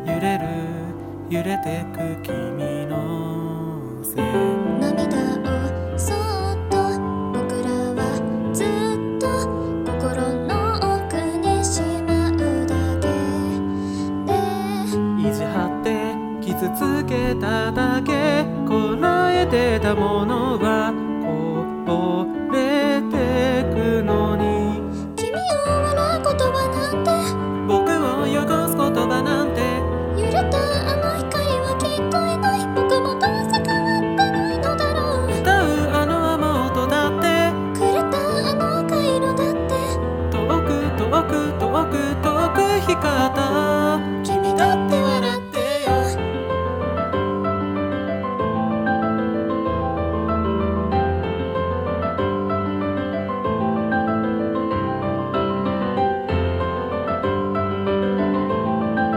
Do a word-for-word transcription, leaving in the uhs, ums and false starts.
揺れる揺れてく君のせい。 涙をそっと僕らはずっと心の奥にしまうだけで、 意地張って傷つけただけ、こらえてたものは